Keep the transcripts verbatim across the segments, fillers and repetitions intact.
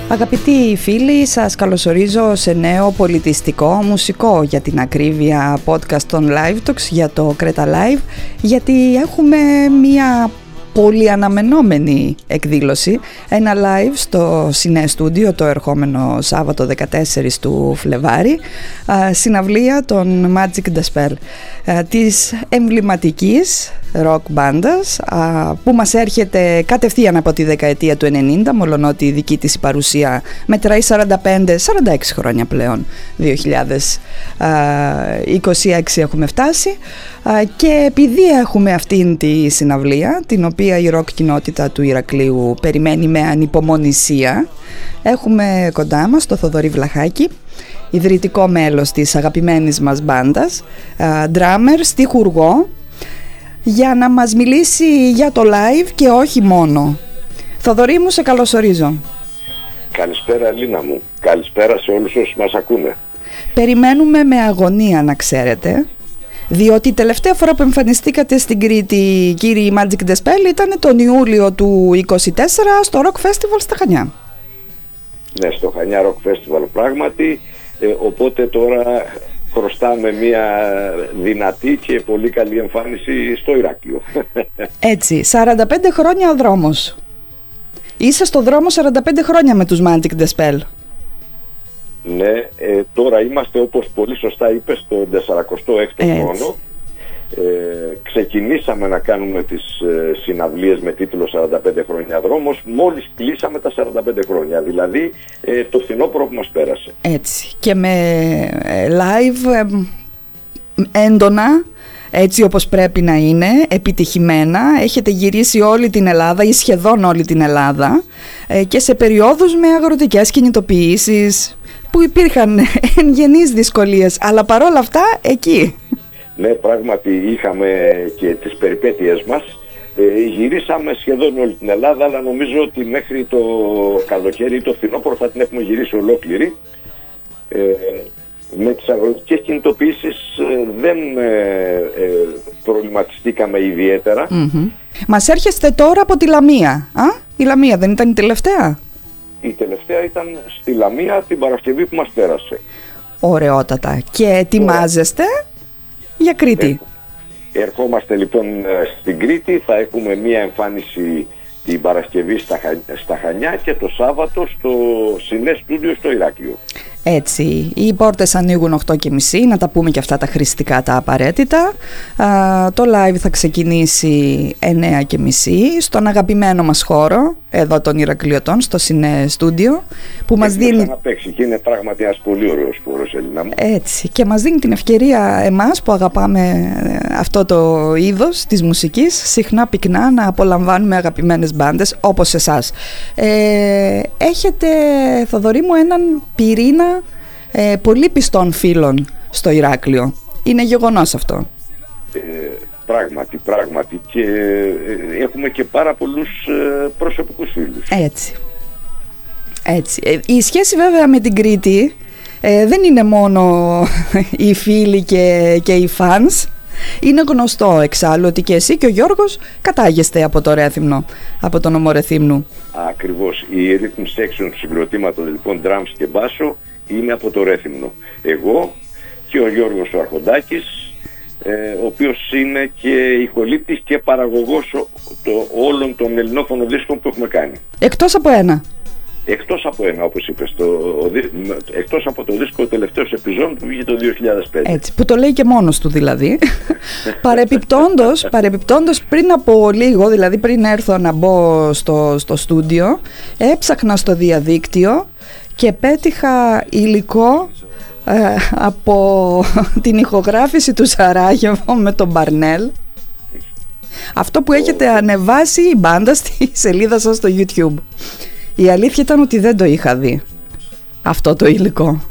Αγαπητοί φίλοι, σας καλωσορίζω σε νέο πολιτιστικό, μουσικό για την ακρίβεια podcast των Live Talks για το Creta Live, γιατί έχουμε μία πολύ αναμενόμενη εκδήλωση, ένα live στο Σινέ Στούντιο το ερχόμενο Σάββατο δεκατέσσερις του Φλεβάρι, συναυλία των Magic the Spell, της εμβληματικής rock μπάντας που μας έρχεται κατευθείαν από τη δεκαετία του ενενήντα, μολονότι η δική της παρουσία μετράει σαράντα πέντε σαράντα έξι χρόνια πλέον, δύο χιλιάδες είκοσι έξι έχουμε φτάσει, και επειδή έχουμε αυτήν τη συναυλία, την οποία η rock κοινότητα του Ηρακλείου περιμένει με ανυπομονησία, έχουμε κοντά μας το Θοδωρή Βλαχάκη, ιδρυτικό μέλος της αγαπημένης μας μπάντας, drummer, στιχουργό, για να μας μιλήσει για το live και όχι μόνο. Θοδωρή μου, σε καλωσορίζω. Καλησπέρα Ελίνα μου, καλησπέρα σε όλους όσους μας ακούνε. Περιμένουμε με αγωνία, να ξέρετε, διότι η τελευταία φορά που εμφανιστήκατε στην Κρήτη, κύριοι Magic the Spell, ήταν τον Ιούλιο του είκοσι τέσσερα στο Rock Festival στα Χανιά. Ναι, στο Χανιά Rock Festival πράγματι, ε, οπότε τώρα χρωστάμε μια δυνατή και πολύ καλή εμφάνιση στο Ηράκλειο. Έτσι, σαράντα πέντε χρόνια ο δρόμος. Είσαι στο δρόμο σαράντα πέντε χρόνια με τους Magic the Spell. Ναι, ε, τώρα είμαστε, όπως πολύ σωστά είπες, στο σαρανταέκτο χρόνο. Ε, ξεκινήσαμε να κάνουμε τις ε, συναυλίες με τίτλο σαράντα πέντε χρόνια δρόμος μόλις κλείσαμε τα σαράντα πέντε χρόνια, δηλαδή ε, το φθινόπωρο που μας πέρασε. Έτσι, και με ε, live ε, έντονα, έτσι όπως πρέπει να είναι, επιτυχημένα. Έχετε γυρίσει όλη την Ελλάδα ή σχεδόν όλη την Ελλάδα, ε, και σε περιόδους με αγροτικές κινητοποιήσεις που υπήρχαν εν γενείς δυσκολίες, αλλά παρόλα αυτά εκεί. Ναι, πράγματι είχαμε και τις περιπέτειες μας. Ε, γυρίσαμε σχεδόν όλη την Ελλάδα, αλλά νομίζω ότι μέχρι το καλοκαίρι ή το φθινόπωρο θα την έχουμε γυρίσει ολόκληρη. Ε, με τις αγροτικές κινητοποιήσεις ε, δεν ε, ε, προβληματιστήκαμε ιδιαίτερα. Mm-hmm. Μας έρχεστε τώρα από τη Λαμία. Α, η Λαμία δεν ήταν η τελευταία? Η τελευταία ήταν στη Λαμία την Παρασκευή που μας πέρασε. Ωραιότατα. Και ετοιμάζεστε για Κρήτη? Ε, ερχόμαστε λοιπόν στην Κρήτη, θα έχουμε μία εμφάνιση την Παρασκευή στα, Χα... στα Χανιά και το Σάββατο στο Σινέ Στούντιο στο Ηράκλειο. Έτσι, οι πόρτες ανοίγουν οκτώ και μισή, να τα πούμε και αυτά τα χρηστικά, τα απαραίτητα. Α, το live θα ξεκινήσει εννέα και μισή στον αγαπημένο μας χώρο, εδώ των Ηρακλειωτών, στο Σινέ Στούντιο, που μας δίνει... να παίξει και είναι πράγματι ένας πολύ ωραίος χώρος, Έλληνα μου. Έτσι, και μας δίνει την ευκαιρία εμάς που αγαπάμε αυτό το είδος της μουσικής, συχνά πυκνά να απολαμβάνουμε αγαπημένες μπάντες όπως εσάς. Ε, έχετε, Θοδωρή μου, έναν πυρήνα ε, πολύ πιστών φίλων στο Ηράκλειο. Είναι γεγονός αυτό. Ε, πράγματι, πράγματι. Και ε, έχουμε και πάρα πολλούς ε, προσωπικούς φίλους. Έτσι. Έτσι. Ε, η σχέση βέβαια με την Κρήτη ε, δεν είναι μόνο οι φίλοι και, και οι fans. Είναι γνωστό εξάλλου ότι και εσύ και ο Γιώργος κατάγεστε από το Ρέθυμνο, από τον νομό Ρεθύμνου. Ακριβώς. Η rhythm section του συγκροτήματος, λοιπόν, drums και μπάσο, είναι από το Ρέθυμνο. Εγώ και ο Γιώργος ο Αρχοντάκης, ε, ο οποίος είναι και ηχολήπτης και παραγωγός το, όλων των ελληνόφωνων δίσκων που έχουμε κάνει. Εκτός από ένα. Εκτός από ένα, όπως είπες, το, εκτός από το δίσκο, ο τελευταίος επιζών που βγήκε το δύο χιλιάδες πέντε. Έτσι, που το λέει και μόνος του δηλαδή. παρεπιπτόντως, παρεπιπτόντως, πριν από λίγο, δηλαδή πριν έρθω να μπω στο, στο στούντιο, έψαχνα στο διαδίκτυο και πέτυχα υλικό ε, από την ηχογράφηση του Σαράγεβο με τον Μπαρνέλ. Αυτό που έχετε ανεβάσει η μπάντα στη σελίδα σας στο YouTube. Η αλήθεια ήταν ότι δεν το είχα δει αυτό το υλικό.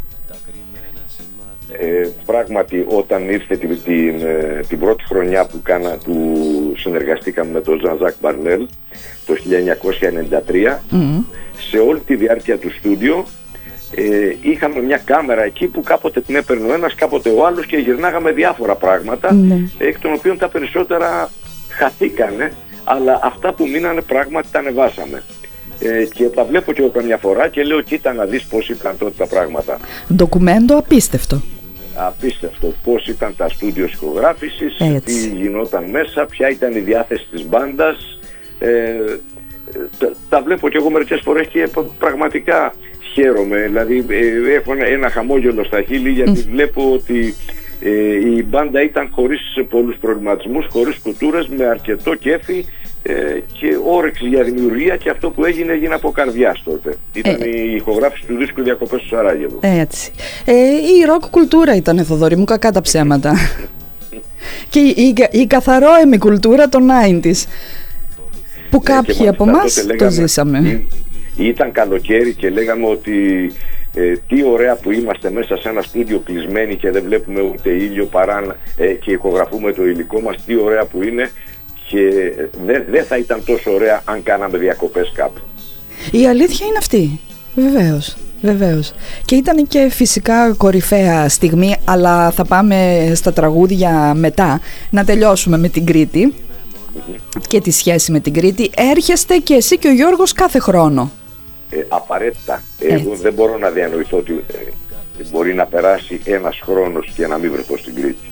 Ε, πράγματι, όταν ήρθε την, την, την πρώτη χρονιά που, κάνα, που συνεργαστήκαμε με τον Ζαν Ζακ Μπαρνέλ το χίλια εννιακόσια ενενήντα τρία, mm. σε όλη τη διάρκεια του στούντιο ε, είχαμε μια κάμερα εκεί που κάποτε την έπαιρνε ο ένας, κάποτε ο άλλος, και γυρνάγαμε διάφορα πράγματα, mm. εκ των οποίων τα περισσότερα χαθήκανε, αλλά αυτά που μείνανε πράγματι τα ανεβάσαμε. ε, και τα βλέπω και εγώ καμιά φορά και λέω κοίτα να δεις πώς ήταν τότε τα πράγματα. Ντοκουμέντο απίστευτο. Απίστευτο πώς ήταν τα στούντιο ηχογράφησης, τι γινόταν μέσα, ποια ήταν η διάθεση της μπάντας. Ε, τα, τα βλέπω και εγώ μερικές φορές και πραγματικά χαίρομαι, δηλαδή ε, έχω ένα, ένα χαμόγελο στα χείλη γιατί mm. βλέπω ότι ε, η μπάντα ήταν χωρίς πολλούς προβληματισμούς, χωρίς κουτούρες, με αρκετό κέφι ε, και όρεξη για δημιουργία, και αυτό που έγινε έγινε από καρδιάς τότε. Ήταν ε, η ηχογράφηση του δίσκου «Διακοπές στο Σαράγεβο». Έτσι. Ε, η ροκ κουλτούρα ήταν, Θοδωρή μου, κακά τα ψέματα. Και η, η, η καθαρόαιμη κουλτούρα των ενενήντα που κάποιοι ε, από εμάς το ζήσαμε. Ήταν καλοκαίρι και λέγαμε ότι ε, τι ωραία που είμαστε μέσα σε ένα στούντιο κλεισμένοι και δεν βλέπουμε ούτε ήλιο παρά ε, και ηχογραφούμε το υλικό μας, τι ωραία που είναι, και δεν δε θα ήταν τόσο ωραία αν κάναμε διακοπές κάπου. Η αλήθεια είναι αυτή, βεβαίως, βεβαίως. Και ήταν και φυσικά κορυφαία στιγμή, αλλά θα πάμε στα τραγούδια μετά, να τελειώσουμε με την Κρήτη mm-hmm. και τη σχέση με την Κρήτη. Έρχεστε και εσύ και ο Γιώργος κάθε χρόνο. Ε, απαραίτητα. Εγώ δεν μπορώ να διανοηθώ ότι ε, μπορεί να περάσει ένας χρόνος και να μην βρεθώ στην Κρήτη.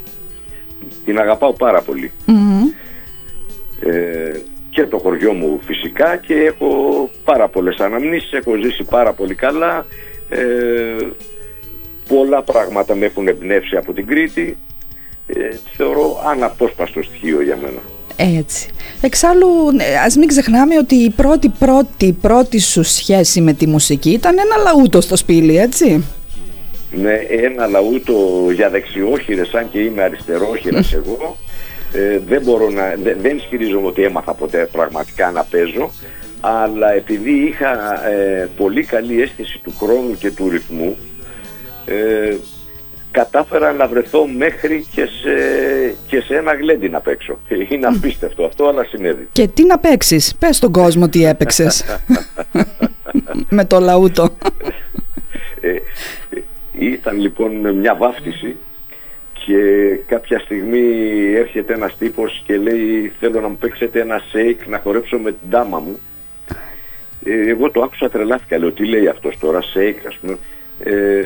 Την αγαπάω πάρα πολύ. Mm-hmm. Ε, και το χωριό μου φυσικά, και έχω πάρα πολλές αναμνήσεις, έχω ζήσει πάρα πολύ καλά. Ε, πολλά πράγματα με έχουν εμπνεύσει από την Κρήτη. Ε, θεωρώ αναπόσπαστο στοιχείο για μένα. Έτσι. Εξάλλου, ας μην ξεχνάμε ότι η πρώτη πρώτη πρώτη σου σχέση με τη μουσική ήταν ένα λαούτο στο Σπήλι, έτσι. Ναι, ένα λαούτο για δεξιόχειρες, αν και είμαι αριστερόχειρας εγώ. Ε, δεν μπορώ να, δεν, δεν ισχυρίζομαι ότι έμαθα ποτέ πραγματικά να παίζω, αλλά επειδή είχα ε, πολύ καλή αίσθηση του χρόνου και του ρυθμού, ε, κατάφερα να βρεθώ μέχρι και σε, και σε ένα γλέντι να παίξω. Είναι απίστευτο αυτό, αλλά συνέβη. Και τι να παίξεις, πες στον κόσμο τι έπαιξες με το λαούτο. ε, ήταν λοιπόν μια βάφτιση και κάποια στιγμή έρχεται ένας τύπος και λέει θέλω να μου παίξετε ένα σέικ να χορέψω με την τάμα μου. ε, εγώ το άκουσα, τρελάθηκα, λέω τι λέει αυτός τώρα, σέικ ας πούμε. ε,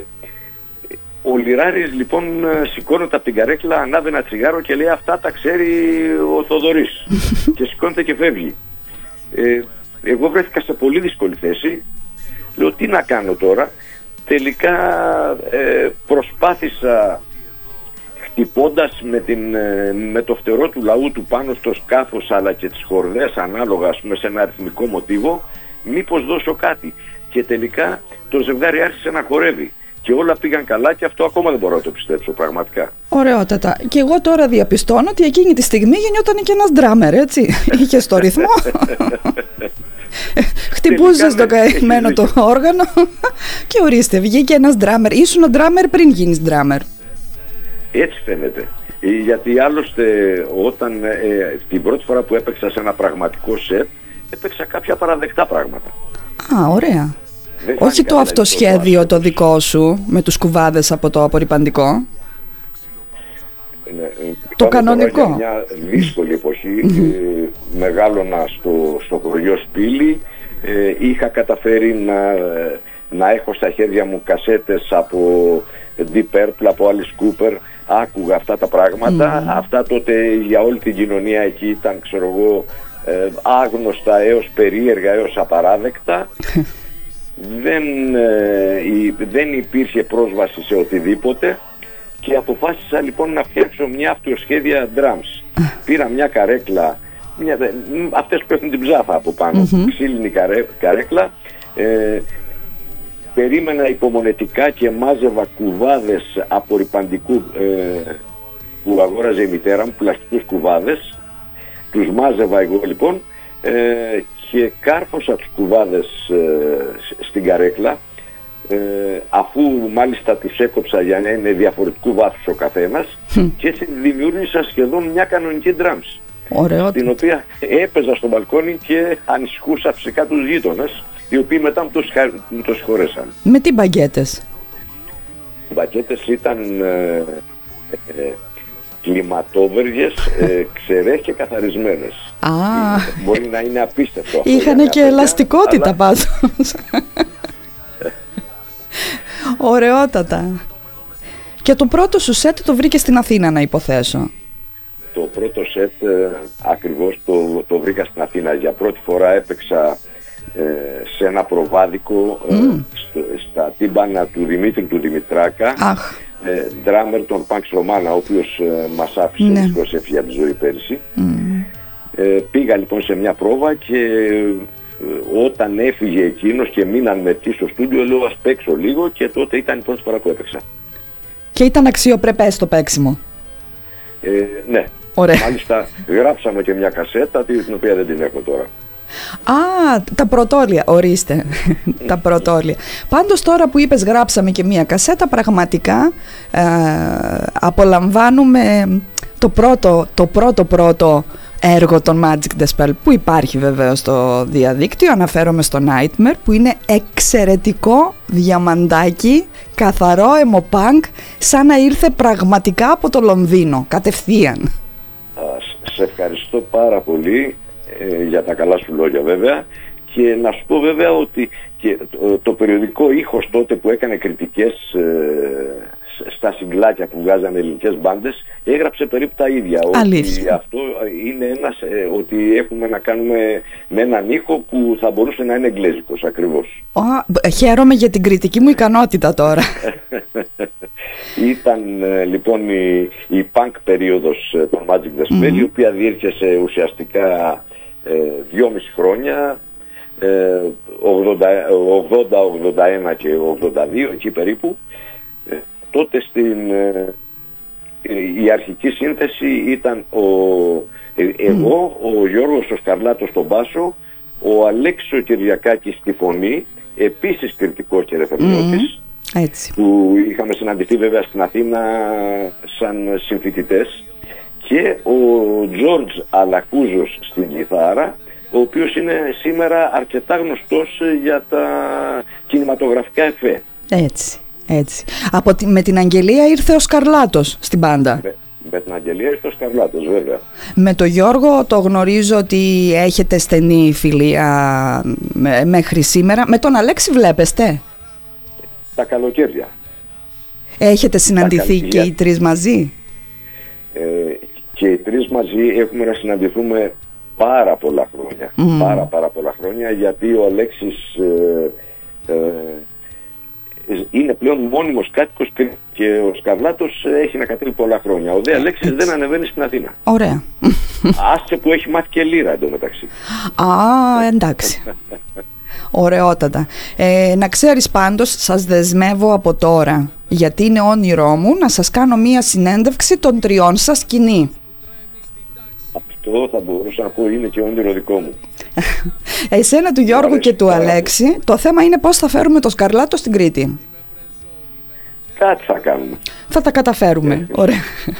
Ο Λιράρης λοιπόν σηκώνεται από την καρέκλα, ανάβει ένα τσιγάρο και λέει αυτά τα ξέρει ο Θοδωρής και σηκώνεται και φεύγει. Ε, εγώ βρέθηκα σε πολύ δύσκολη θέση, λέω τι να κάνω τώρα. Τελικά ε, προσπάθησα, χτυπώντας με, την, με το φτερό του λαού του πάνω στο σκάφος αλλά και τις χορδές ανάλογα ας πούμε, σε ένα αριθμικό μοτίβο, μήπως δώσω κάτι. Και τελικά το ζευγάρι άρχισε να χορεύει. Και όλα πήγαν καλά και αυτό ακόμα δεν μπορώ να το πιστέψω πραγματικά. Ωραιότατα. Και εγώ τώρα διαπιστώνω ότι εκείνη τη στιγμή γεννιόταν και ένας ντράμερ, έτσι. Είχε στο ρυθμό. Χτυπούσε στο καημένο το όργανο και ορίστε, βγήκε ένας ντράμερ. Ήσουν ο ντράμερ πριν γίνεις ντράμερ. Έτσι φαίνεται. Γιατί άλλωστε όταν ε, την πρώτη φορά που έπαιξα σε ένα πραγματικό σετ, έπαιξα κάποια παραδεκτά πράγματα. Α, ωραία. Όχι το αυτοσχέδιο το δικό σου με τους κουβάδες από το απορρυπαντικό. Ναι, το κανονικό. Για μια δύσκολη εποχή, ε, μεγάλωνα στο, στο χωριό Σπήλι, ε, είχα καταφέρει να, να έχω στα χέρια μου κασέτες από Deep Purple, από Alice Cooper, άκουγα αυτά τα πράγματα. Mm. Αυτά τότε για όλη την κοινωνία εκεί ήταν, ξέρω εγώ, ε, άγνωστα έως περίεργα έως απαράδεκτα. Δεν, ε, η, δεν υπήρχε πρόσβαση σε οτιδήποτε και αποφάσισα λοιπόν να φτιάξω μια αυτοσχέδια drums. Πήρα μια καρέκλα, μια, αυτές που έχουν την ψάφα από πάνω, mm-hmm. ξύλινη καρέ, καρέκλα, ε, περίμενα υπομονετικά και μάζευα κουβάδες απορρυπαντικού ε, που αγόραζε η μητέρα μου, πλαστικούς κουβάδες, τους μάζευα εγώ λοιπόν ε, και κάρφωσα τους κουβάδες ε, στην καρέκλα, ε, αφού μάλιστα τους έκοψα για να είναι διαφορετικού βάθους ο καθένας mm. και έτσι δημιούργησα σχεδόν μια κανονική drums. Ωραίο. Την οποία έπαιζα στο μπαλκόνι και ανησυχούσα φυσικά τους γείτονες, οι οποίοι μετά μου το, συχα... το συγχωρέσαν. Με τι μπαγκέτες? Οι μπαγκέτες ήταν ε, ε, κλιματόβεργες, ε, ξερές και καθαρισμένες. Α, μπορεί να είναι απίστευτο αυτό. Είχανε και ελαστικότητα αλλά... πάντως. Ωραιότατα. Και το πρώτο σου σετ το βρήκε στην Αθήνα, να υποθέσω. Το πρώτο σετ ε, ακριβώς το, το βρήκα στην Αθήνα. Για πρώτη φορά έπαιξα ε, σε ένα προβάδικο ε, mm. στο, στα τύμπανα του Δημήτρη του Δημητράκα, ε, ντράμερ των Πανξ Ρωμάνα, ο οποίος ε, μας άφησε ναι. δυστυχώς έφυγε από τη ζωή πέρυσι. Mm. Ε, πήγα λοιπόν σε μια πρόβα και ε, όταν έφυγε εκείνος και μείναν με τι στο στούντιο, λέω ας παίξω λίγο, και τότε ήταν η πρώτη φορά που έπαιξα. Και ήταν αξιοπρεπές το παίξιμο. Ε, ναι. Ωραία. Μάλιστα γράψαμε και μια κασέτα την οποία δεν την έχω τώρα. Α, τα πρωτόλια, ορίστε. Τα πρωτόλια. Πάντως τώρα που είπες γράψαμε και μια κασέτα, πραγματικά ε, απολαμβάνουμε το πρώτο, το πρώτο πρώτο έργο των Magic the Spell, που υπάρχει βεβαίως στο διαδίκτυο. Αναφέρομαι στο Nightmare, που είναι εξαιρετικό διαμαντάκι, καθαρό αιμοπάνκ, σαν να ήρθε πραγματικά από το Λονδίνο, κατευθείαν. Σε ευχαριστώ πάρα πολύ ε, για τα καλά σου λόγια βέβαια, και να σου πω βέβαια ότι και το, το περιοδικό Ήχος τότε που έκανε κριτικές ε, στα συγκλάκια που βγάζανε ελληνικές μπάντες, έγραψε περίπου τα ίδια. Αλήθεια. Ότι αυτό είναι ένας, ε, ότι έχουμε να κάνουμε με έναν ήχο που θα μπορούσε να είναι εγγλέζικος ακριβώς. Oh, χαίρομαι για την κριτική μου ικανότητα τώρα. Ήταν ε, λοιπόν η, η punk περίοδος ε, των Magic the Spell, mm-hmm. η οποία διήρκεσε ουσιαστικά ε, δυόμιση χρόνια, ε, ογδόντα, ογδόντα ένα και ογδόντα δύο, εκεί περίπου. Ε, τότε στην, ε, η αρχική σύνθεση ήταν ο, ε, εγώ, ο Γιώργος ο Σκαρλάτος στον μπάσο, ο Αλέξης ο Κυριακάκης στη φωνή, επίσης κριτικός και ρεφερνιώτης, mm, έτσι. που είχαμε συναντηθεί βέβαια στην Αθήνα σαν συμφοιτητές, και ο Τζόρτζ Αλακούζος στην κιθάρα, ο οποίος είναι σήμερα αρκετά γνωστός για τα κινηματογραφικά εφέ. Έτσι. Έτσι. Από τη, με την Αγγελία ήρθε ο Σκαρλάτος στην μπάντα. Με, με την Αγγελία ήρθε ο Σκαρλάτος, βέβαια. Με τον Γιώργο το γνωρίζω ότι έχετε στενή φιλία με, μέχρι σήμερα. Με τον Αλέξη βλέπεστε? Τα καλοκαίρια. Έχετε συναντηθεί και οι τρεις μαζί? Ε, και οι τρεις μαζί έχουμε να συναντηθούμε πάρα πολλά χρόνια. Mm. Πάρα πάρα πολλά χρόνια, γιατί ο Αλέξης ε, ε, είναι πλέον μόνιμος κάτοικος και ο Σκαρλάτος έχει να κατέβει πολλά χρόνια. Ο δε Αλέξης δεν ανεβαίνει στην Αθήνα. Ωραία. Άσε που έχει μάθει και λύρα εντωμεταξύ. Α, εντάξει. Ωραιότατα. Ε, να ξέρεις πάντως, σας δεσμεύω από τώρα, γιατί είναι όνειρό μου να σας κάνω μία συνέντευξη των τριών σας σκηνή. Αυτό θα μπορούσα να πω είναι και όνειρο δικό μου. Εσένα, του Γιώργου και του Αλέξη, το θέμα είναι πώς θα φέρουμε το Σκαρλάτο στην Κρήτη. Κάτι θα κάνουμε. Θα τα καταφέρουμε. Ωραία.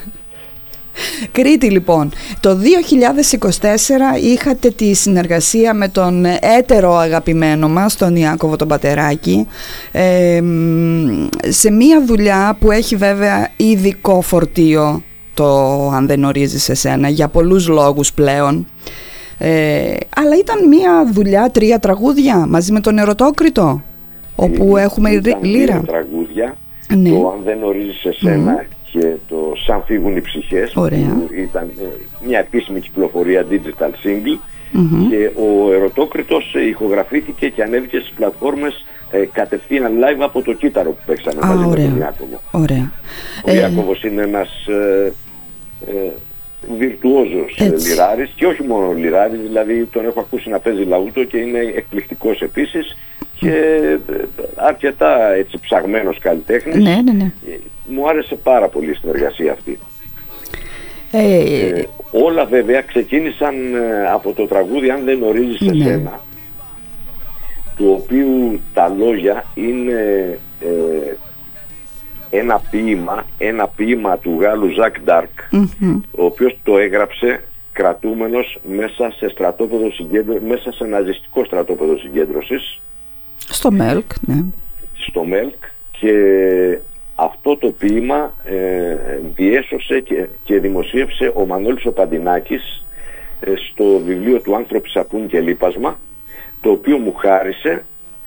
Κρήτη λοιπόν. Το δύο χιλιάδες είκοσι τέσσερα είχατε τη συνεργασία με τον έτερο αγαπημένο μας, τον Ιάκωβο τον Πατεράκη, ε, σε μία δουλειά που έχει βέβαια ειδικό φορτίο, το αν δεν ορίζεις εσένα, για πολλούς λόγους πλέον. Ε, αλλά ήταν μία δουλειά, τρία τραγούδια μαζί με τον Ερωτόκριτο, όπου ε, έχουμε λύρα. Τρία τραγούδια, ναι. Το αν δεν ορίζεις εσένα mm. και το σαν φύγουν οι ψυχές, ωραία, που ήταν ε, μια επίσημη κυκλοφορία digital single, mm-hmm. και ο Ερωτόκριτος ε, ηχογραφήθηκε και ανέβηκε στις πλατφόρμες ε, κατευθείαν live από το κύτταρο που παίξαμε Α, μαζί ωραία. με τον Ιάκωβο. Ωραία. Ο ε... Ιάκωβος είναι ένας ε, ε, βιρτουόζος λιράρης, και όχι μόνο λιράρης, δηλαδή τον έχω ακούσει να παίζει λαούτο και είναι εκπληκτικός επίσης και αρκετά έτσι ψαγμένος καλλιτέχνης. Ναι, ναι, ναι. Μου άρεσε πάρα πολύ η συνεργασία αυτή. Ε... Ε, όλα βέβαια ξεκίνησαν από το τραγούδι «Αν δεν ορίζεις ναι. εσένα», του οποίου τα λόγια είναι ε, ένα ποίημα, ένα ποίημα του Γάλλου Ζακ Ντάρκ, mm-hmm. ο οποίος το έγραψε κρατούμενος μέσα σε στρατόπεδο συγκέντρωσης, μέσα σε ναζιστικό στρατόπεδο συγκέντρωσης. Στο Μέλκ, ναι. Στο Μέλκ, και αυτό το ποίημα ε, διέσωσε και, και δημοσίευσε ο Μανώλης ο Παντινάκης στο βιβλίο του «Άνθρωποι, Σαπούν και Λίπασμα», το οποίο μου χάρισε.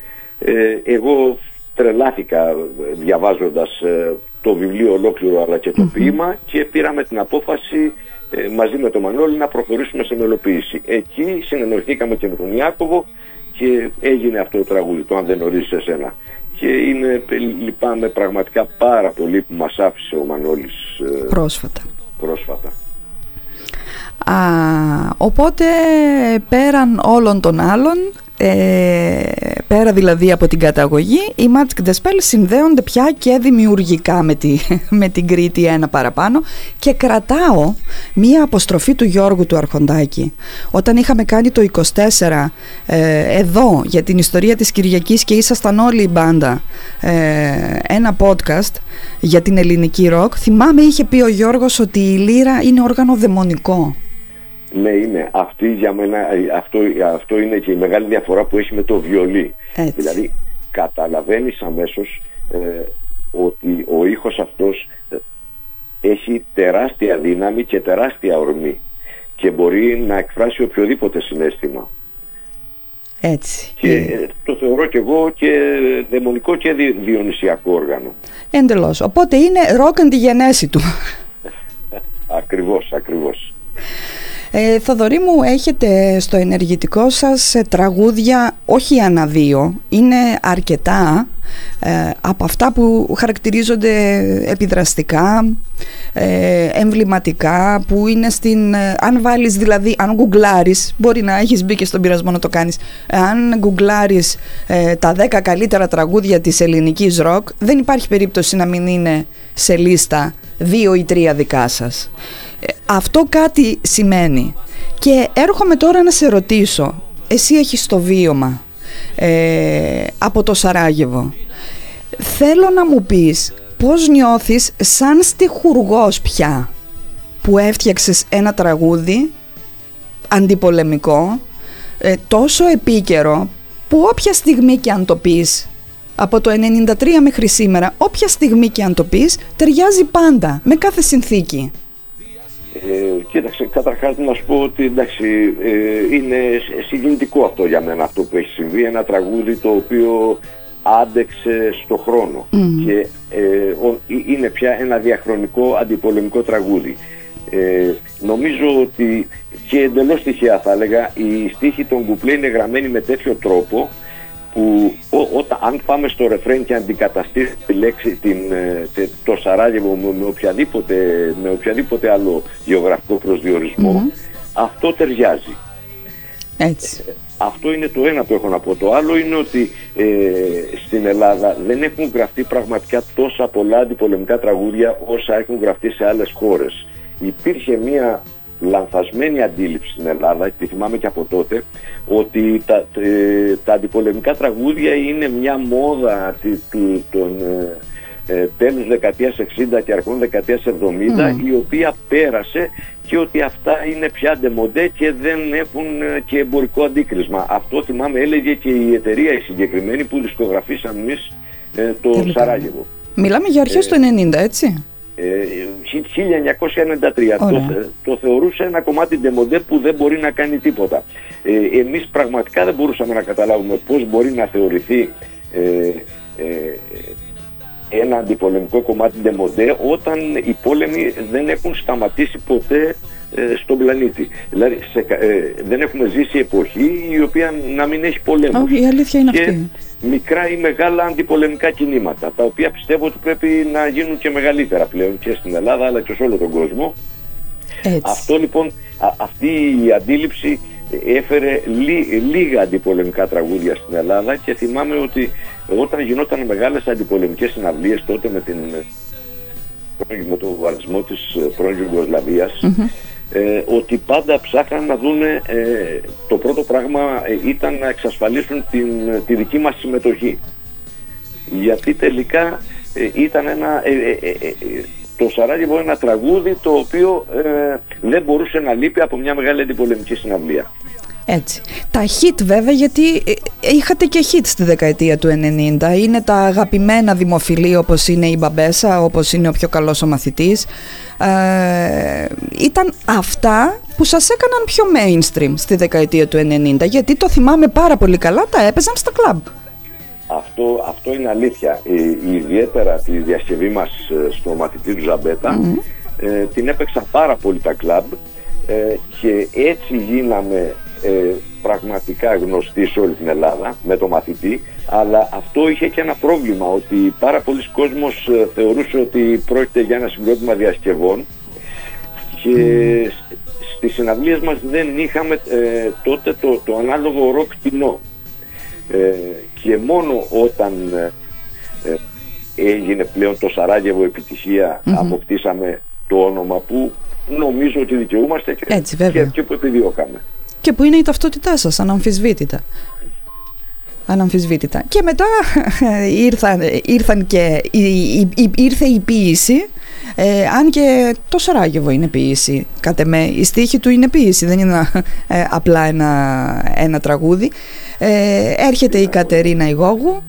Εγώ τρελάθηκα διαβάζοντας το βιβλίο ολόκληρο αλλά και το mm-hmm. ποίημα, και πήραμε την απόφαση μαζί με τον Μανώλη να προχωρήσουμε σε μελοποίηση. Εκεί συνεννοηθήκαμε και με τον Ιάκωβο και έγινε αυτό το τραγούδι, το «Αν δεν ορίζεις εσένα». Και είναι, λυπάμαι πραγματικά πάρα πολύ που μας άφησε ο Μανώλης πρόσφατα. πρόσφατα. Α, οπότε πέραν όλων των άλλων, ε, πέρα δηλαδή από την καταγωγή, οι Magic the Spell συνδέονται πια και δημιουργικά με, τη, με την Κρήτη ένα παραπάνω, και κρατάω μία αποστροφή του Γιώργου του Αρχοντάκη όταν είχαμε κάνει το είκοσι τέσσερα ε, εδώ για την ιστορία της Κυριακής και ήσασταν όλη η μπάντα, ε, ένα podcast για την ελληνική ροκ. Θυμάμαι είχε πει ο Γιώργος ότι η λύρα είναι όργανο δαιμονικό. Ναι, είναι. Αυτή για μένα, αυτό, αυτό είναι και η μεγάλη διαφορά που έχει με το βιολί. Έτσι. Δηλαδή καταλαβαίνεις αμέσως ε, ότι ο ήχος αυτός ε, έχει τεράστια δύναμη και τεράστια ορμή και μπορεί να εκφράσει οποιοδήποτε συναίσθημα. Έτσι. Και ε, το θεωρώ και εγώ και δαιμονικό και δι, διονυσιακό όργανο. Εντελώς. Οπότε είναι ροκ εν τη γενέση του. Ακριβώς, ακριβώς. Ε, Θοδωρή μου, έχετε στο ενεργητικό σας τραγούδια όχι ανά δύο, είναι αρκετά ε, από αυτά που χαρακτηρίζονται επιδραστικά, ε, εμβληματικά, που είναι στην, ε, αν βάλεις δηλαδή, αν γκουγκλάρεις, μπορεί να έχεις μπει και στον πειρασμό να το κάνεις, αν γκουγκλάρεις ε, τα δέκα καλύτερα τραγούδια της ελληνικής ροκ, δεν υπάρχει περίπτωση να μην είναι σε λίστα δύο ή τρία δικά σας. Αυτό κάτι σημαίνει. Και έρχομαι τώρα να σε ρωτήσω, εσύ έχεις το βίωμα ε, από το Σαράγεβο. Θέλω να μου πεις πώς νιώθεις σαν στιχουργός πια, που έφτιαξες ένα τραγούδι αντιπολεμικό, ε, τόσο επίκαιρο, που όποια στιγμή και αν το πεις, από το ενενήντα τρία μέχρι σήμερα, όποια στιγμή και αν το πεις, ταιριάζει πάντα, με κάθε συνθήκη. Ε, κοίταξε, καταρχάς να σου πω ότι εντάξει, ε, είναι συγκινητικό αυτό για μένα, αυτό που έχει συμβεί. Ένα τραγούδι το οποίο άντεξε στο χρόνο mm. και ε, ο, είναι πια ένα διαχρονικό αντιπολεμικό τραγούδι. Ε, νομίζω ότι, και εντελώς τυχαία θα έλεγα, οι στίχοι των κουπλέ είναι γραμμένοι με τέτοιο τρόπο που ό, όταν, αν πάμε στο ρεφρέν και αντικαταστήσει τη λέξη, την, τε, το Σαράγεβο με, με, οποιαδήποτε, με οποιαδήποτε άλλο γεωγραφικό προσδιορισμό, mm-hmm. αυτό ταιριάζει. Έτσι. Ε, αυτό είναι το ένα που έχω να πω. Το άλλο είναι ότι ε, στην Ελλάδα δεν έχουν γραφτεί πραγματικά τόσα πολλά αντιπολεμικά τραγούδια όσα έχουν γραφτεί σε άλλες χώρες. Υπήρχε μια λανθασμένη αντίληψη στην Ελλάδα, τη θυμάμαι και από τότε, ότι τα, ε, τα αντιπολεμικά τραγούδια είναι μια μόδα του, των ε, τέλους δεκαετίας εξήντα και αρχών δεκαετίας εβδομήντα, mm. η οποία πέρασε, και ότι αυτά είναι πια ντεμοντέ και δεν έχουν και εμπορικό αντίκρισμα. Αυτό θυμάμαι έλεγε και η εταιρεία η συγκεκριμένη που δισκογραφήσαμε εμείς ε, το Τελικά. Σαράγεβο. Μιλάμε για αρχές ε, του ενενήντα, έτσι. χίλια εννιακόσια ενενήντα τρία. Το, το θεωρούσε ένα κομμάτι ντεμοντέ που δεν μπορεί να κάνει τίποτα. Ε, εμείς πραγματικά δεν μπορούσαμε να καταλάβουμε πώς μπορεί να θεωρηθεί ε, ε, ένα αντιπολεμικό κομμάτι ντεμοντέ όταν οι πόλεμοι δεν έχουν σταματήσει ποτέ ε, στον πλανήτη. Δηλαδή σε, ε, δεν έχουμε ζήσει εποχή η οποία να μην έχει πολέμους. Oh, η αλήθεια είναι και αυτή. Μικρά ή μεγάλα αντιπολεμικά κινήματα, τα οποία πιστεύω ότι πρέπει να γίνουν και μεγαλύτερα πλέον και στην Ελλάδα αλλά και σε όλο τον κόσμο. Έτσι. Αυτό λοιπόν, α, αυτή η αντίληψη έφερε λί, λίγα αντιπολεμικά τραγούδια στην Ελλάδα, και θυμάμαι ότι όταν γινόταν μεγάλες αντιπολεμικές συναυλίες τότε με, την, με τον βαλισμό της πρώην Ιουγκοσλαβίας, mm-hmm. Ε, ότι πάντα ψάχναν να δούνε, ε, το πρώτο πράγμα ε, ήταν να εξασφαλίσουν την, τη δική μας συμμετοχή, γιατί τελικά ε, ήταν ένα ε, ε, ε, ε, το Σαράγεβο ένα τραγούδι το οποίο ε, δεν μπορούσε να λείπει από μια μεγάλη αντιπολεμική συναυλία. Έτσι. Τα hit βέβαια, γιατί είχατε και hit στη δεκαετία του ενενήντα. Είναι τα αγαπημένα δημοφιλή, όπως είναι η Μπαμπέσα, όπως είναι ο πιο καλός ο μαθητής. Ε, ήταν αυτά που σας έκαναν πιο mainstream στη δεκαετία του ενενήντα, γιατί το θυμάμαι πάρα πολύ καλά, τα έπαιζαν στα κλαμπ. Αυτό, αυτό είναι αλήθεια. Ε, ιδιαίτερα τη διασκευή μας στο μαθητή του Ζαμπέτα, mm-hmm. ε, την έπαιξαν πάρα πολύ τα κλαμπ, ε, και έτσι γίναμε ε, πραγματικά γνωστοί σε όλη την Ελλάδα με το μαθητή. Αλλά αυτό είχε και ένα πρόβλημα, ότι πάρα πολλοί κόσμος ε, θεωρούσε ότι πρόκειται για ένα συγκρότημα διασκευών, και mm. στις συναυλίες μας δεν είχαμε ε, τότε το, το ανάλογο ροκ κοινό. Ε, και μόνο όταν ε, έγινε πλέον το Σαράγεβο επιτυχία, mm-hmm. αποκτήσαμε το όνομα που νομίζω ότι δικαιούμαστε και, έτσι, και, και που επιδιώκαμε. Και που είναι η ταυτότητά σας, αναμφισβήτητα. Αναμφισβήτητα. Και μετά ήρθαν, ήρθαν και ήρθε η ποίηση, ε, αν και το Σαράγεβο είναι ποίηση. Κατ' εμέ η στίχη του είναι ποίηση, δεν είναι ε, απλά ένα, ένα τραγούδι. Ε, έρχεται η Κατερίνα Ιγόγου,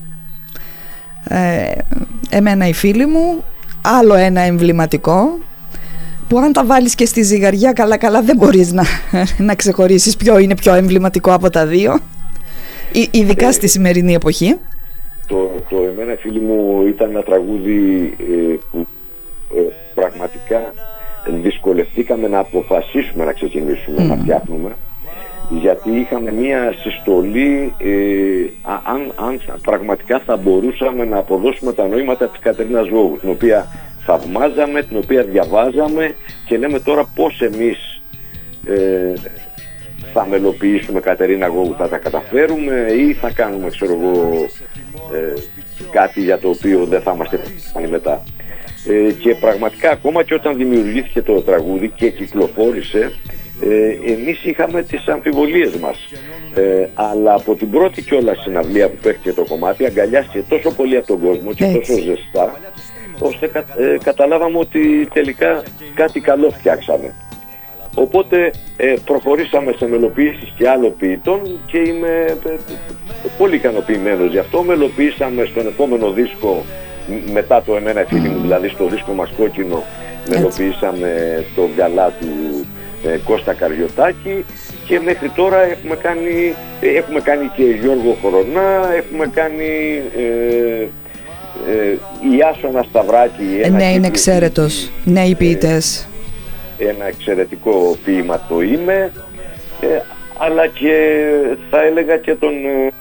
ε, εμένα η φίλη μου, άλλο ένα εμβληματικό, που αν τα βάλεις και στη ζυγαριά καλά καλά δεν μπορείς να, να ξεχωρίσεις ποιο είναι πιο εμβληματικό από τα δύο, ειδικά ε, στη σημερινή εποχή. Το, το εμένα φίλη μου ήταν ένα τραγούδι ε, που ε, πραγματικά δυσκολευτήκαμε να αποφασίσουμε να ξεκινήσουμε mm. να φτιάχνουμε, γιατί είχαμε μία συστολή ε, αν, αν πραγματικά θα μπορούσαμε να αποδώσουμε τα νοήματα της Κατερίνας Γόγου, την οποία θαυμάζαμε, την οποία διαβάζαμε, και λέμε τώρα πώς εμείς ε, θα μελοποιήσουμε Κατερίνα Γόγου, θα τα καταφέρουμε ή θα κάνουμε, ξέρω εγώ, ε, κάτι για το οποίο δεν θα είμαστε μετά. Ε, και πραγματικά ακόμα και όταν δημιουργήθηκε το τραγούδι και κυκλοφόρησε, ε, εμείς είχαμε τις αμφιβολίες μας, ε, αλλά από την πρώτη κιόλας συναυλία που παίχτηκε το κομμάτι αγκαλιάστηκε τόσο πολύ από τον κόσμο και έτσι, τόσο ζεστά, ώστε κα, ε, καταλάβαμε ότι τελικά κάτι καλό φτιάξαμε. Οπότε ε, προχωρήσαμε σε μελοποιήσεις και άλλων ποιητών και είμαι ε, πολύ ικανοποιημένος γι' αυτό. Μελοποιήσαμε στον επόμενο δίσκο, μετά το εμένα φίλοι μου, δηλαδή στο δίσκο μας Κόκκινο, μελοποιήσαμε το Γκαλά του ε, Κώστα Καριωτάκη, και μέχρι τώρα έχουμε κάνει, έχουμε κάνει και Γιώργο Χρονά, έχουμε κάνει ε, ε, η Άσονα Σταυράκη. Ε, ναι, είναι εξαίρετος, νέοι ποιητές. Ε, ένα εξαιρετικό ποίημα το είμαι, ε, αλλά και θα έλεγα και τον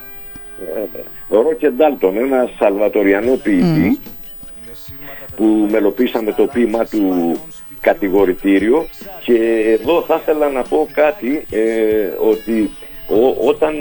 ε, Ρόκε Ντάλτον, ένα σαλβατοριανό ποιητή, mm. που μελοποιήσαμε το ποίημα του Κατηγορητήριο. Και εδώ θα ήθελα να πω κάτι, ε, ότι ο, όταν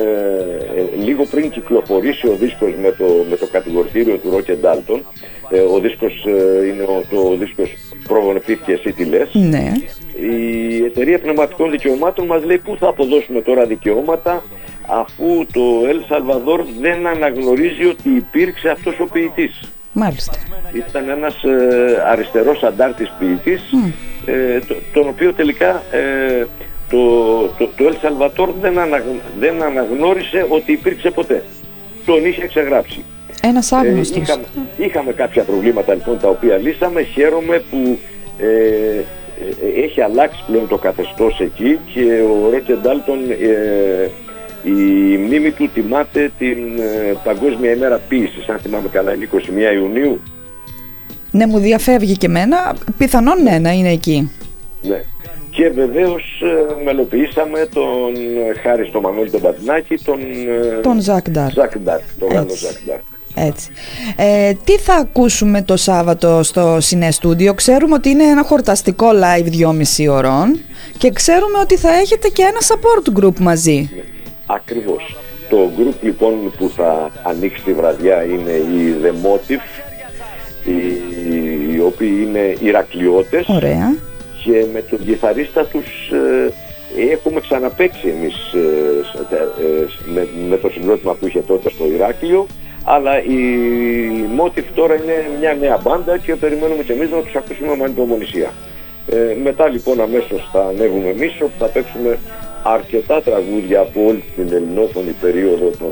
ε, λίγο πριν κυκλοφορήσει ο δίσκος με το, με το Κατηγορητήριο του Ρόκε Ντάλτον, ε, ο δίσκος ε, είναι ο, το δίσκος Προβονεπίθηκε εσύ τι λες, ναι. Η Εταιρεία Πνευματικών Δικαιωμάτων μας λέει πού θα αποδώσουμε τώρα δικαιώματα, αφού το Ελ Σαλβαδόρ δεν αναγνωρίζει ότι υπήρξε αυτός ο ποιητής. Μάλιστα. Ήταν ένας ε, αριστερός αντάρτης ποιητής, mm. ε, το, τον οποίο τελικά ε, το, το, το Ελ Σαλβαδόρ δεν, αναγ, δεν αναγνώρισε ότι υπήρξε ποτέ. Τον είχε ξεγράψει. Ένας άγνωστος. Ε, είχαμε, είχαμε κάποια προβλήματα λοιπόν τα οποία λύσαμε. Χαίρομαι που ε, ε, έχει αλλάξει πλέον το καθεστώς εκεί, και ο Ρόκε Ντάλτον, ε, η μνήμη του τιμάται την ε, Παγκόσμια ημέρα ποίησης, αν θυμάμαι καλά, είναι εικοστή πρώτη Ιουνίου. Ναι, μου διαφεύγει και εμένα, πιθανόν ναι, να είναι εκεί. Ναι. Και βεβαίως ε, μελοποιήσαμε τον ε, χάρη στο Μανώλη τον Πατινάκη, τον, ε, τον Ζακ Ντάρκ, τον Γάλλο Ζακ Ντάρκ. Έτσι. Ε, τι θα ακούσουμε το Σάββατο στο Σινέ Στούντιο? Ξέρουμε ότι είναι ένα χορταστικό live δυόμιση ωρών και ξέρουμε ότι θα έχετε και ένα support group μαζί. Ναι, ακριβώς. Το group λοιπόν που θα ανοίξει τη βραδιά είναι οι The Motive, οι, οι οποίοι είναι Ηρακλειώτες. Ωραία. Και με τον κιθαρίστα τους ε, έχουμε ξαναπαίξει εμείς ε, ε, με, με το συγκρότημα που είχε τότε στο Ηράκλειο. Αλλά η Motive τώρα είναι μια νέα μπάντα και περιμένουμε και εμείς να τους ακούσουμε με ανυπομονησία. Ε, μετά λοιπόν αμέσως θα ανέβουμε εμείς, όπου θα παίξουμε αρκετά τραγούδια από όλη την ελληνόφωνη περίοδο των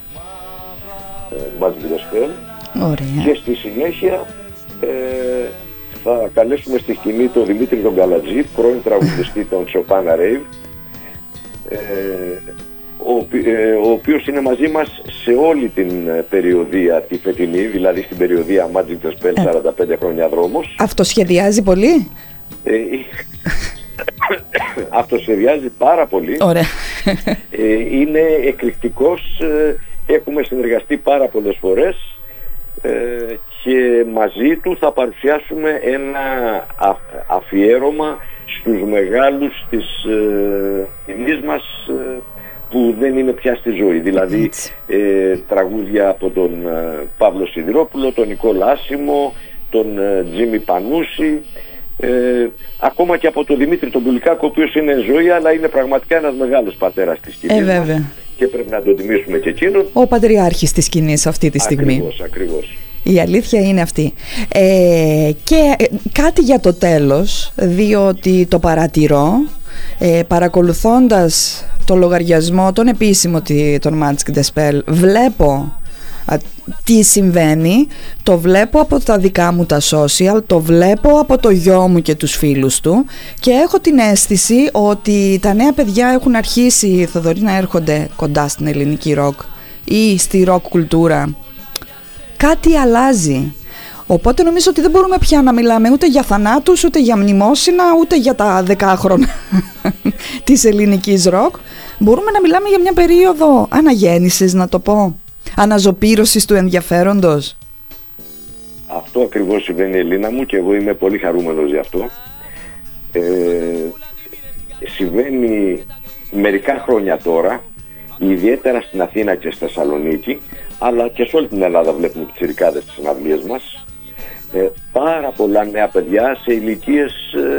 Magic the Spell. Ωραία. Και στη συνέχεια ε, θα καλέσουμε στη σκηνή τον Δημήτρη τον Καλατζή, πρώην τραγουδιστή των Chopin Rave, ε, ο, ε, ο οποίος είναι μαζί μας σε όλη την περιοδία τη φετινή, δηλαδή στην περιοδία Magic the Spell σαράντα πέντε χρόνια δρόμος. Αυτοσχεδιάζει πολύ? Ε, αυτοσχεδιάζει πάρα πολύ. Ωραία. Ε, είναι εκρηκτικός, ε, έχουμε συνεργαστεί πάρα πολλές φορές ε, και μαζί του θα παρουσιάσουμε ένα α, αφιέρωμα στους μεγάλους της ε, μας ε, που δεν είναι πια στη ζωή, δηλαδή ε, τραγούδια από τον ε, Παύλο Σιδηρόπουλο, τον Νικόλα Άσιμο, τον ε, Τζίμι Πανούση, ε, ακόμα και από τον Δημήτρη τον Πουλικάκο, ο οποίος είναι ζωή αλλά είναι πραγματικά ένας μεγάλος πατέρας της σκηνής. Ε, βέβαια. Και πρέπει να τον τιμήσουμε και εκείνον. Ο πατριάρχης της σκηνής αυτή τη στιγμή. Ακριβώς, ακριβώς. Η αλήθεια είναι αυτή. Ε, και κάτι για το τέλος, διότι το παρατηρώ, ε, παρακολουθώντας το λογαριασμό, τον επίσημο των Magic the Spell, βλέπω α, τι συμβαίνει, το βλέπω από τα δικά μου τα social, το βλέπω από το γιο μου και τους φίλους του και έχω την αίσθηση ότι τα νέα παιδιά έχουν αρχίσει, Θοδωρή, να έρχονται κοντά στην ελληνική ροκ ή στη ροκ κουλτούρα. Κάτι αλλάζει. Οπότε νομίζω ότι δεν μπορούμε πια να μιλάμε ούτε για θανάτους, ούτε για μνημόσυνα, ούτε για τα δεκάχρονα της ελληνικής ροκ. Μπορούμε να μιλάμε για μια περίοδο αναγέννησης, να το πω, αναζωπήρωσης του ενδιαφέροντος. Αυτό ακριβώς συμβαίνει, Ελίνα μου, και εγώ είμαι πολύ χαρούμενος γι' αυτό. Ε, συμβαίνει μερικά χρόνια τώρα, ιδιαίτερα στην Αθήνα και στη Θεσσαλονίκη, αλλά και σε όλη την Ελλάδα βλέπουμε πιτσιρικάδες στις συναυλίες μας. Ε, πάρα πολλά νέα παιδιά σε ηλικίες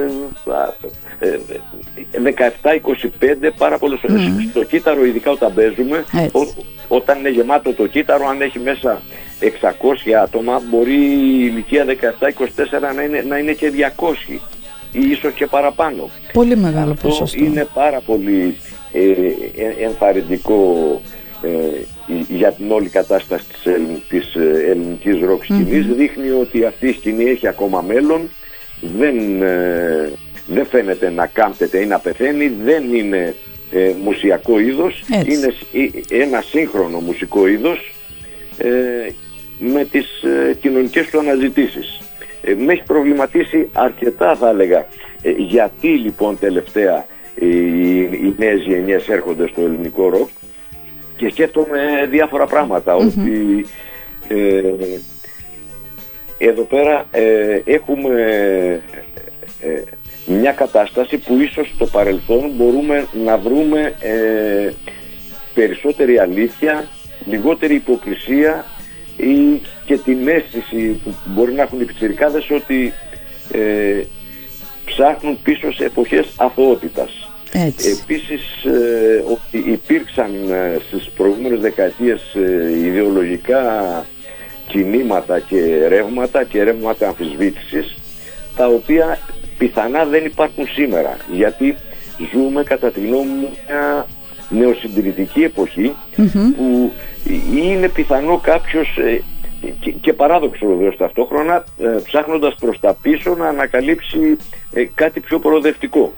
ε, ε, δεκαεπτά είκοσι πέντε, πάρα πολλές φορές mm. στο κύτταρο, ειδικά όταν παίζουμε, ό, όταν είναι γεμάτο το κύτταρο, αν έχει μέσα εξακόσια άτομα, μπορεί η ηλικία δεκαεπτά είκοσι τέσσερα να είναι, να είναι και διακόσια ή ίσως και παραπάνω. Πολύ μεγάλο Αυτό ποσοστό. Είναι πάρα πολύ ε, ε, ενθαρρυντικό ε, για την όλη κατάσταση της, ελλην, της ελληνικής ροκ σκηνής. Mm-hmm. Δείχνει ότι αυτή η σκηνή έχει ακόμα μέλλον, δεν, ε, δεν φαίνεται να κάμπτεται ή να πεθαίνει, δεν είναι ε, μουσιακό είδος, έτσι. Είναι ένα σύγχρονο μουσικό είδος ε, με τις ε, κοινωνικές του αναζητήσεις. Ε, με έχει προβληματίσει αρκετά, θα έλεγα, ε, γιατί λοιπόν τελευταία οι, οι νέες γενιές έρχονται στο ελληνικό ροκ, και σκέφτομαι διάφορα πράγματα. Mm-hmm. Ότι ε, εδώ πέρα ε, έχουμε ε, μια κατάσταση που ίσως στο παρελθόν μπορούμε να βρούμε ε, περισσότερη αλήθεια, λιγότερη υποκρισία ή και την αίσθηση που μπορεί να έχουν οι πιτσιρικάδες ότι ε, ψάχνουν πίσω σε εποχές αθωότητας. Έτσι. Επίσης ε, ότι υπήρξαν ε, στις προηγούμενες δεκαετίες ε, ιδεολογικά κινήματα και ρεύματα και ρεύματα αμφισβήτησης, τα οποία πιθανά δεν υπάρχουν σήμερα, γιατί ζούμε κατά τη γνώμη μου μια νεοσυντηρητική εποχή, mm-hmm. που είναι πιθανό κάποιος ε, και, και παράδοξο βεβαίως ταυτόχρονα, ε, ψάχνοντας προς τα πίσω να ανακαλύψει ε, κάτι πιο προοδευτικό.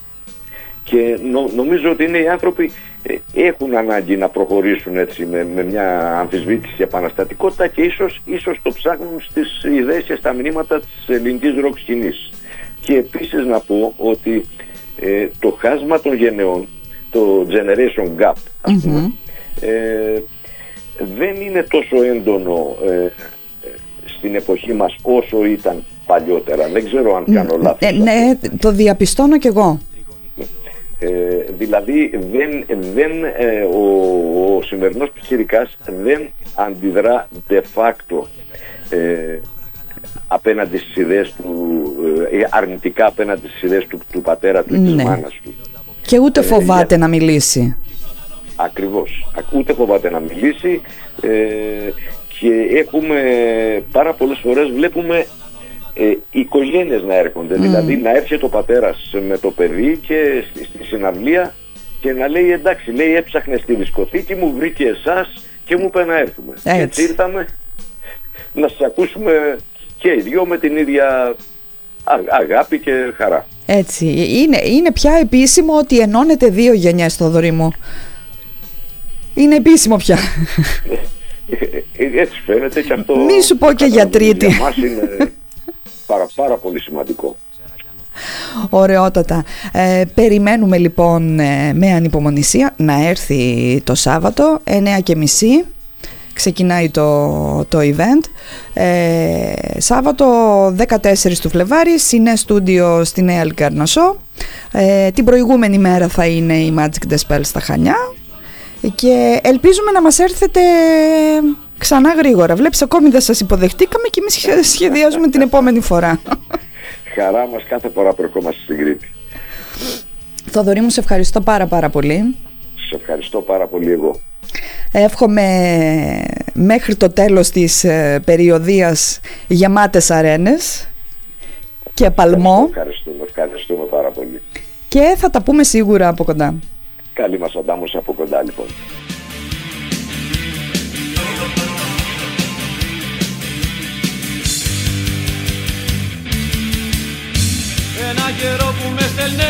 Και νο, νομίζω ότι είναι οι άνθρωποι ε, έχουν ανάγκη να προχωρήσουν έτσι με, με μια αμφισβήτηση επαναστατικότητα, και ίσως, ίσως το ψάχνουν στις ιδέες και στα μηνύματα της ελληνικής ροκ σκηνής. Και επίσης να πω ότι ε, το χάσμα των γενεών, το generation gap, ας mm-hmm. πούμε, ε, δεν είναι τόσο έντονο ε, στην εποχή μας όσο ήταν παλιότερα. Δεν ξέρω αν κάνω λάθος. Ε, ναι, το διαπιστώνω κι εγώ. Ε, δηλαδή δεν, δεν, ε, ο, ο σημερινός πιτσιρικάς δεν αντιδρά de facto ε, απέναντι στις ιδέες του, ε, αρνητικά απέναντι στις ιδέες του, του πατέρα του ή της ναι. μάνας του. Και ούτε φοβάται ε, για... να μιλήσει. Ακριβώς, ούτε φοβάται να μιλήσει ε, και έχουμε πάρα πολλές φορές βλέπουμε Ε, οι οικογένειες να έρχονται, mm. δηλαδή να έρχεται ο πατέρας με το παιδί και στη, στη συναυλία και να λέει εντάξει, λέει έψαχνε στη δισκοθήκη μου, βρήκε εσάς και μου είπε να έρθουμε. Έτσι, έτσι ήρθαμε να σας ακούσουμε και οι δυο με την ίδια αγάπη και χαρά. Έτσι, είναι, είναι πια επίσημο ότι ενώνεται δύο γενιές, Θοδωρή μου. Είναι επίσημο πια. Έτσι φαίνεται και αυτό. Μη σου πω και για τρίτη. Για μας είναι πάρα, πάρα πολύ σημαντικό. Ωραιότατα. Ε, περιμένουμε λοιπόν ε, με ανυπομονησία να έρθει το Σάββατο εννιά και μισή. Ξεκινάει το, το event. Ε, Σάββατο δεκατέσσερις του Φλεβάρι, Σινέ Στούντιο στη Νέα Λικαρνασσό. Ε, την προηγούμενη μέρα θα είναι η Magic the Spell στα Χανιά. Και ελπίζουμε να μας έρθετε ξανά γρήγορα. Βλέπεις, ακόμη δεν σας υποδεχτήκαμε και εμείς σχεδιάζουμε την επόμενη φορά. Χαρά μας κάθε φορά που ερχόμαστε στην Κρήτη. Θοδωρή μου, σε ευχαριστώ πάρα πάρα πολύ. Σε ευχαριστώ πάρα πολύ εγώ. Εύχομαι μέχρι το τέλος της ε, περιοδίας γεμάτες αρένες και παλμό. Ευχαριστούμε, ευχαριστούμε πάρα πολύ. Και θα τα πούμε σίγουρα από κοντά. Καλή μας αντάμωση από κοντά λοιπόν. Ένα καιρό που με στέλνε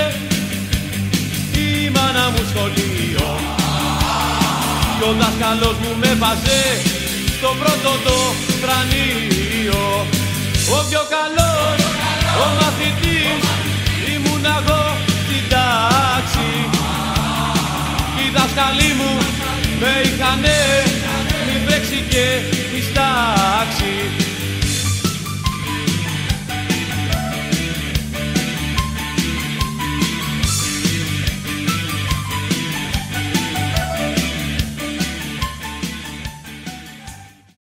η μάνα μου σχολείο κι ο δάσκαλος μου με βάζε στο πρώτο το κρανίο. Ο πιο καλός, ο μαθητής ήμουν εγώ στην τάξη. Οι δάσκαλοι μου με είχανε μην παίξει και η στάξη.